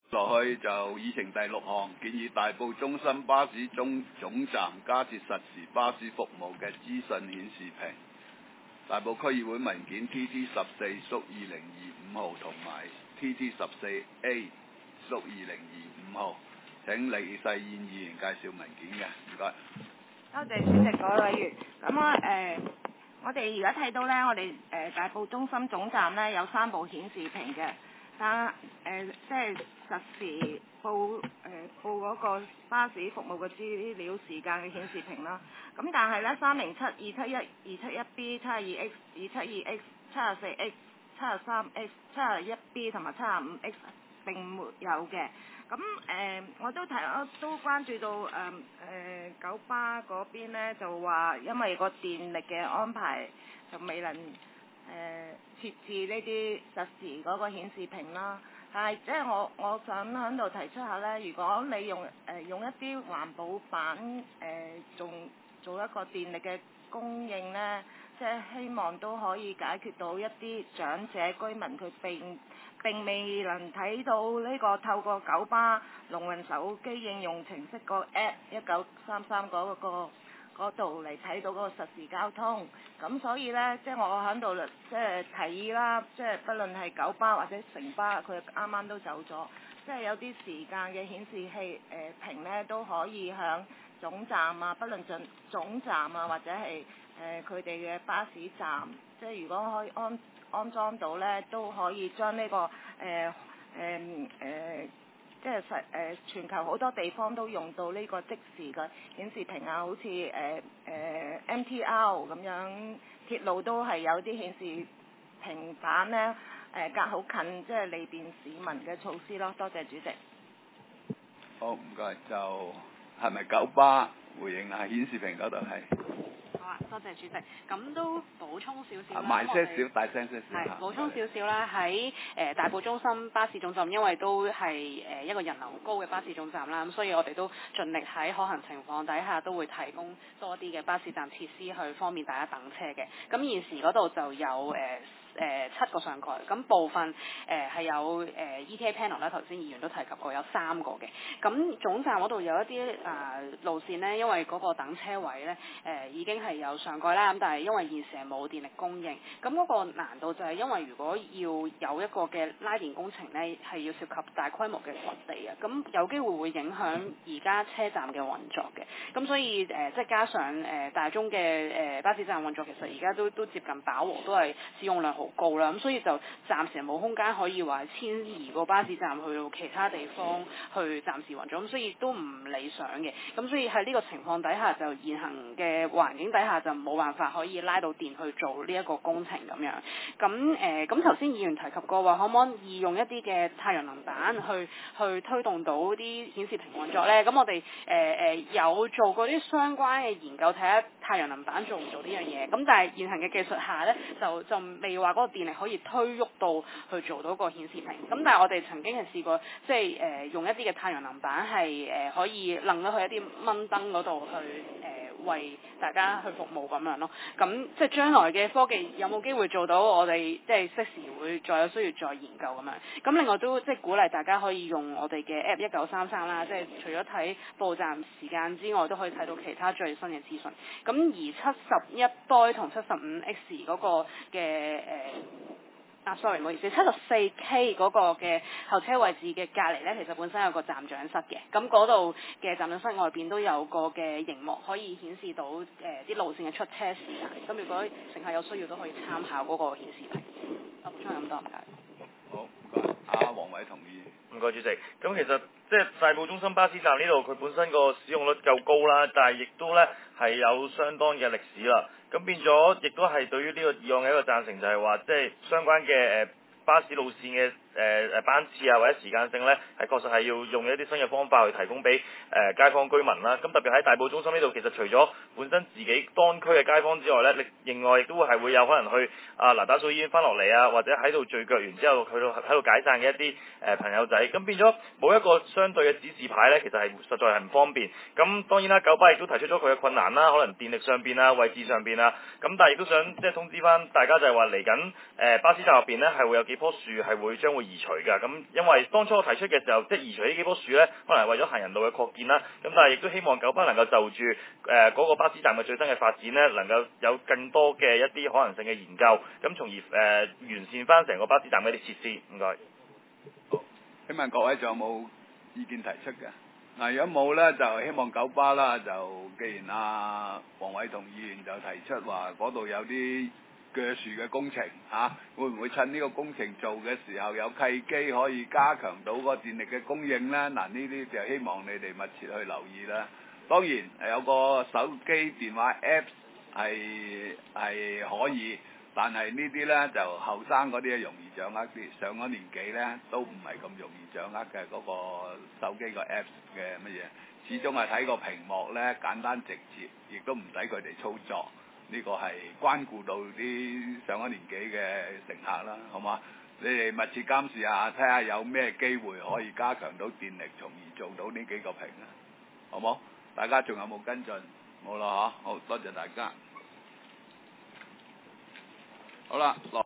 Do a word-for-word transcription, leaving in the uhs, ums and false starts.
落去就議程第六項，建議大埔中心巴士總總站加設實時巴士服務嘅資訊顯示屏。大埔區議會文件 T T 十四屬二零二五號同埋 T T 十四 A 屬二零二五號。請李世燕議員介紹文件嘅，唔該。 多謝主席，各位委員。咁我誒，我哋而家睇到咧，我哋誒、呃、大埔中心總站咧有三部顯示屏嘅，但誒、呃、即係實時報誒、呃、報嗰個巴士服務嘅資料時間嘅顯示屏啦。咁但係咧三零七、二七一、二七一 B、七二 X、二七二 X、七十四 X、七十三 X、七十一 B 同埋七十五 X 並沒有嘅。咁誒、呃，我都睇，我都關注到誒誒、呃呃、九巴嗰邊咧，就話因為個電力嘅安排就未能誒、呃、設置呢啲實時嗰個顯示屏啦。但係即係我我想喺度提出下咧，如果你用誒、呃、用一啲環保板誒，仲、呃、做一個電力嘅供應咧，即係希望都可以解決到一啲長者居民佢並並未能睇到呢個透過九巴龍運手機應用程式個 app 一九三三嗰個嗰度嚟睇到嗰個實時交通，咁所以呢，即係我喺度即係提議啦，即係不論係九巴或者城巴，佢啱啱都走咗，即係有啲時間嘅顯示器誒、呃、屏呢都可以響總站啊，不論總總站啊或者係誒佢哋嘅巴士站，即係如果可以安安裝到咧，都可以將呢、這個誒誒誒，即係實誒全球好多地方都用到呢個即時嘅顯示屏啊，好似誒誒 M T R 咁樣，鐵路都係有啲顯示屏板咧，誒、呃、隔好近，即係利便市民嘅措施咯。多謝主席。 好，唔該，就係咪九巴回應啊？顯示屏嗰度係。 好啊，多謝主席。咁都補充少少啦。 慢些少，大聲些少。 係補充少少啦。喺誒、呃、大埔中心巴士總站，因為都係誒、呃、一個人流高嘅巴士總站啦，咁所以我哋都盡力喺可行情況底下都會提供多啲嘅巴士站設施去方便大家等車嘅。咁現時嗰度就有誒。呃誒、呃、七個上蓋，咁部分誒係、呃、有誒、呃、E T A panel 啦，頭先議員都提及過有三個嘅。咁總站嗰度有一啲啊、呃、路線呢，因為嗰個等車位呢誒、呃、已經係有上蓋啦，咁但係因為現時係冇電力供應，咁嗰個難度就係因為如果要有一個嘅拉電工程呢，係要涉及大規模嘅掘地啊，咁有機會會影響而家車站嘅運作嘅。咁所以誒、呃、即係加上誒、呃、大中嘅誒、呃、巴士站運作，其實而家都都接近飽和，都係使用量好高啦，咁所以就暫時冇空間可以話遷移個巴士站去到其他地方去暫時運作，咁所以都唔理想嘅。咁所以喺呢個情況底下，就現行嘅環境底下就冇辦法可以拉到電去做呢一個工程咁樣。咁誒，咁頭先議員提及過話，可唔可以用一啲嘅太陽能板去去推動到啲顯示屏運作呢？咁我哋誒誒有做過啲相關嘅研究，睇下太陽能板做唔做呢樣嘢。咁但係現行嘅技術下呢，就就未話嗰個電力可以推喐到去做到個顯示屏，咁但係我哋曾經係試過，即係誒、呃、用一啲嘅太陽能板係誒、呃、可以楞咗去一啲蚊燈嗰度去誒、呃、為大家去服務咁樣咯。咁即係將來嘅科技有冇機會做到，我哋即係適時會再有需要再研究咁樣。咁另外都即係鼓勵大家可以用我哋嘅 app 一九三三啦，即係除咗睇報站時間之外，都可以睇到其他最新嘅資訊。咁而七十一代同七十五 X 嗰個嘅誒。呃啊，sorry，唔好意思，七十四 K 嗰個嘅候車位置嘅隔離咧，其實本身有個站長室嘅，咁嗰度嘅站長室外邊都有個嘅熒幕可以顯示到誒啲、呃、路線嘅出車時間，咁如果乘客有需要都可以參考嗰個顯示屏。我補充咁多，唔該。 好，唔該。阿黃偉同意。 唔該主席。咁其實即係大埔中心巴士站呢度，佢本身個使用率夠高啦，但係亦都咧係有相當嘅歷史啦。咁變咗，亦都係對於呢個議案嘅一個贊成，就係話即係相關嘅誒巴士路線嘅誒誒班次啊，或者時間性咧，係確實係要用一啲新嘅方法去提供俾誒、呃、街坊居民啦。咁特別喺大埔中心呢度，其實除咗本身自己當區嘅街坊之外咧，另外亦都係會有可能去啊嗱打素醫院翻落嚟啊，或者喺度聚腳完之後去到喺度解散嘅一啲誒、呃、朋友仔。咁變咗冇一個相對嘅指示牌咧，其實係實在係唔方便。咁當然啦，九巴亦都提出咗佢嘅困難啦，可能電力上邊啊、位置上邊啊。咁但係亦都想即係通知翻大家，就係話嚟緊誒巴士站入邊咧係會有幾棵樹係會將會會移除㗎。咁因為當初我提出嘅時候，即係移除呢幾棵樹呢，可能係為咗行人路嘅擴建啦。咁但係亦都希望九巴能夠就住誒嗰個巴士站嘅最新嘅發展呢，能夠有更多嘅一啲可能性嘅研究，咁從而誒、呃、完善翻成個巴士站嘅啲設施。唔該。 好，請問各位仲有冇意見提出嘅？嗱，如果冇呢，就希望九巴啦，就既然阿黃偉同議員就提出話嗰度有啲鋸樹嘅工程嚇、啊，會唔會趁呢個工程做嘅時候有契機可以加強到個電力嘅供應呢？嗱，呢啲就希望你哋密切去留意啦。當然有個手機電話 Apps 係係可以。但係呢啲呢，就後生嗰啲容易掌握啲，上咗年紀呢，都唔係咁容易掌握嘅嗰個手機個 Apps 嘅乜嘢，始終係睇個屏幕呢，簡單直接，亦都唔使佢哋操作，呢個係關顧到啲上咗年紀嘅乘客啦，好嘛？你哋密切監視下，睇下有咩機會可以加強到電力，從而做到呢幾個屏啊，好冇？大家仲有冇跟進？冇啦嚇，好多謝大家。好啦，落。